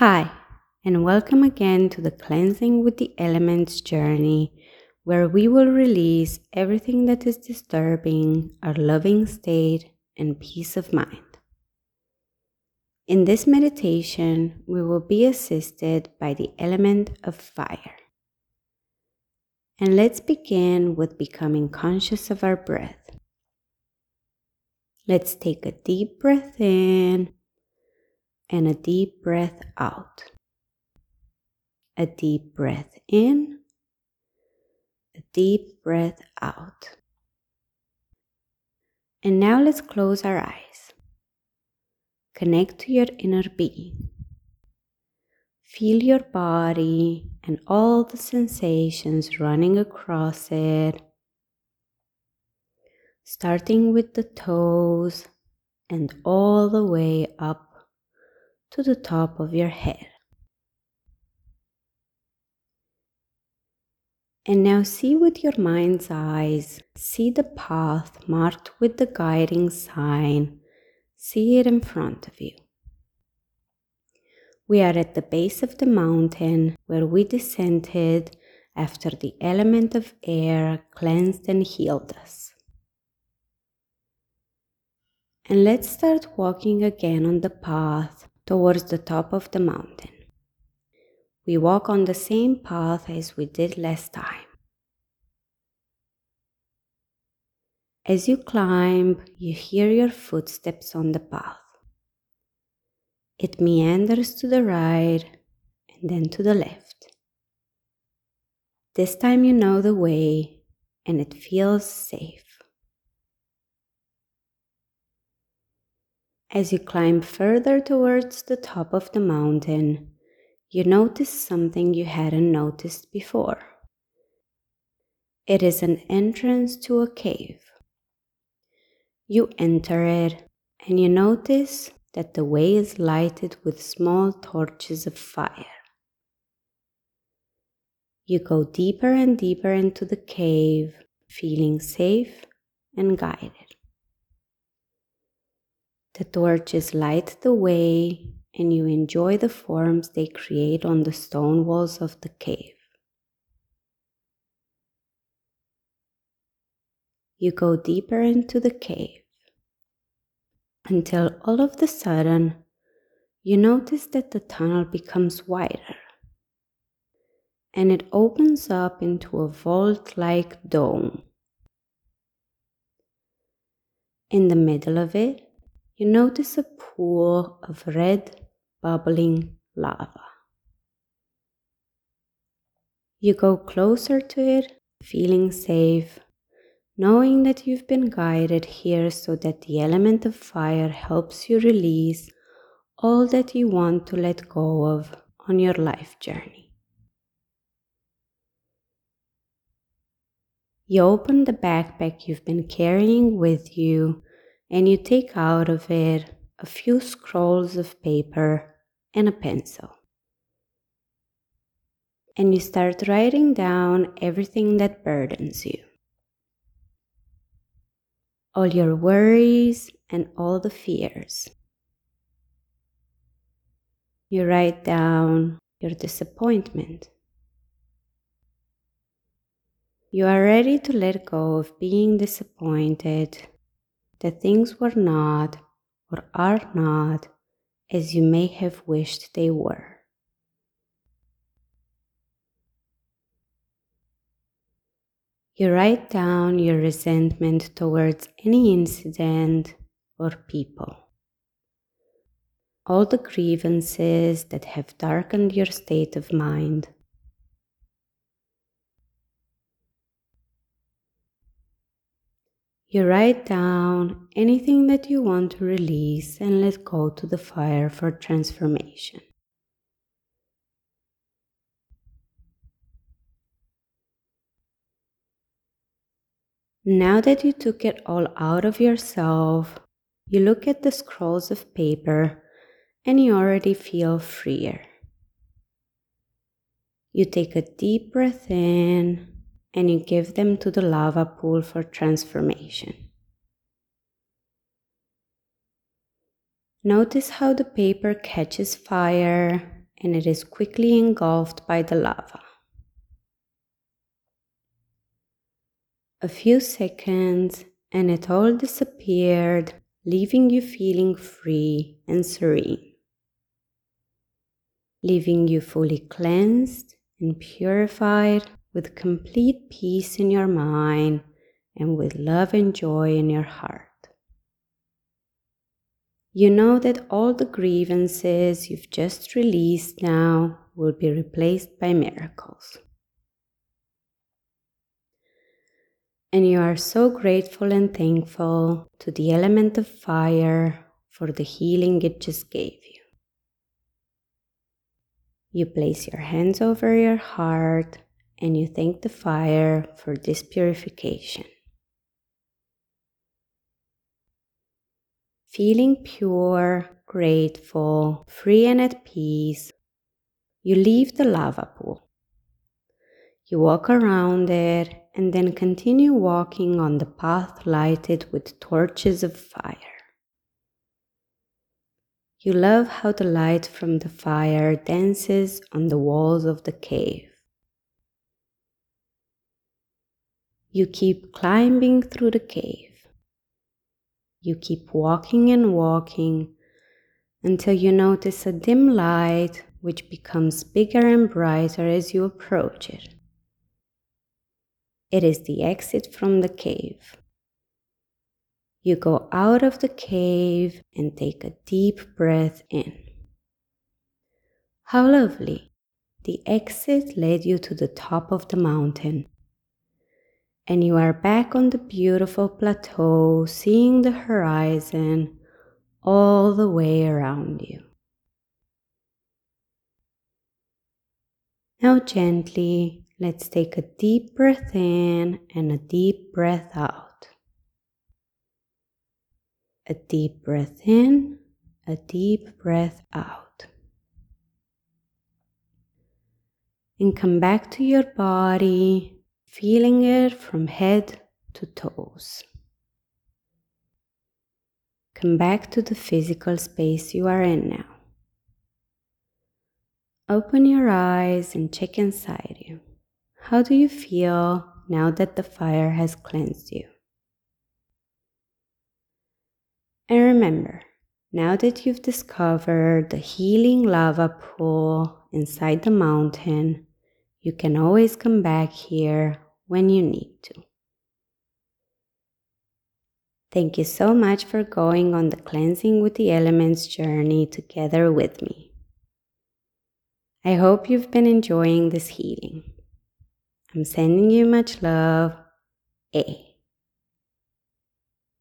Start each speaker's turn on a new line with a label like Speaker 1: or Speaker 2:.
Speaker 1: Hi, and welcome again to the Cleansing with the Elements journey, where we will release everything that is disturbing our loving state and peace of mind. In this meditation, we will be assisted by the element of fire. And let's begin with becoming conscious of our breath. Let's take a deep breath in and a deep breath out. A deep breath in, a deep breath out. And now let's close our eyes. Connect to your inner being. Feel your body and all the sensations running across it, starting with the toes and all the way up to the top of your head. And now see with your mind's eyes, see the path marked with the guiding sign, see it in front of you. We are at the base of the mountain where we descended after the element of air cleansed and healed us. And let's start walking again on the path towards the top of the mountain. We walk on the same path as we did last time. As you climb, you hear your footsteps on the path. It meanders to the right and then to the left. This time you know the way and it feels safe. As you climb further towards the top of the mountain, you notice something you hadn't noticed before. It is an entrance to a cave. You enter it and you notice that the way is lighted with small torches of fire. You go deeper and deeper into the cave, feeling safe and guided. The torches light the way and you enjoy the forms they create on the stone walls of the cave. You go deeper into the cave until all of a sudden you notice that the tunnel becomes wider and it opens up into a vault-like dome. In the middle of it, you notice a pool of red, bubbling lava. You go closer to it, feeling safe, knowing that you've been guided here so that the element of fire helps you release all that you want to let go of on your life journey. You open the backpack you've been carrying with you and you take out of it a few scrolls of paper and a pencil. And you start writing down everything that burdens you. All your worries and all the fears. You write down your disappointment. You are ready to let go of being disappointed that things were not or are not as you may have wished they were. You write down your resentment towards any incident or people. All the grievances that have darkened your state of mind. You write down anything that you want to release and let go to the fire for transformation. Now that you took it all out of yourself, you look at the scrolls of paper and you already feel freer. You take a deep breath in and you give them to the lava pool for transformation. Notice how the paper catches fire and it is quickly engulfed by the lava. A few seconds and it all disappeared, leaving you feeling free and serene, leaving you fully cleansed and purified with complete peace in your mind and with love and joy in your heart. You know that all the grievances you've just released now will be replaced by miracles. And you are so grateful and thankful to the element of fire for the healing it just gave you. You place your hands over your heart and you thank the fire for this purification. Feeling pure, grateful, free and at peace, you leave the lava pool. You walk around it and then continue walking on the path lighted with torches of fire. You love how the light from the fire dances on the walls of the cave. You keep climbing through the cave. You keep walking and walking until you notice a dim light which becomes bigger and brighter as you approach it. It is the exit from the cave. You go out of the cave and take a deep breath in. How lovely! The exit led you to the top of the mountain. And you are back on the beautiful plateau, seeing the horizon all the way around you. Now gently, let's take a deep breath in and a deep breath out. A deep breath in, a deep breath out. And come back to your body, feeling it from head to toes. Come back to the physical space you are in now. Open your eyes and check inside you. How do you feel now that the fire has cleansed you? And remember, now that you've discovered the healing lava pool inside the mountain, you can always come back here when you need to. Thank you so much for going on the Cleansing with the Elements journey together with me. I hope you've been enjoying this healing. I'm sending you much love. A.